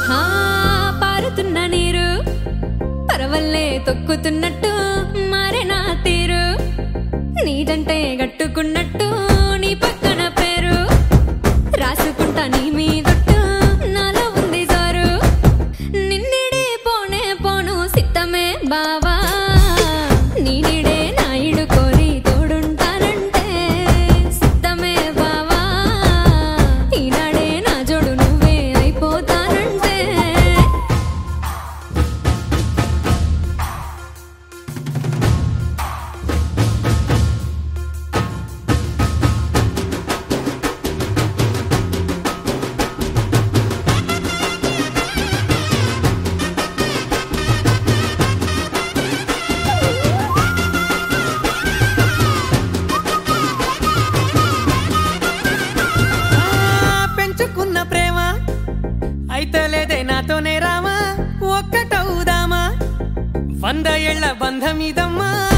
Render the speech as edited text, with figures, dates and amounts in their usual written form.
హా పారుతున్న నీరు పరవల్లే తొక్కుతున్నట్టు మారే నా తీరు నీదంటే గట్టుకున్నట్టు నీ పక్కన పేరు రాసుకుంటా నీ మీదొట్టు నాలో ఉంది జోరు నిన్నిడే పోనే పోను సిత్తమే బావా నీ నీడే నాయుడు కోరి తోడుంటానంటే సిత్తమే బావా ఈనాడే నా జోడు నువ్వే అయిపోతానంటే పెంచుకున్న ప్రేమ అయితే లేదే నాతోనే రామా ఒక్కటవుదామా 100 ఏళ్ల బంధమిదమ్మా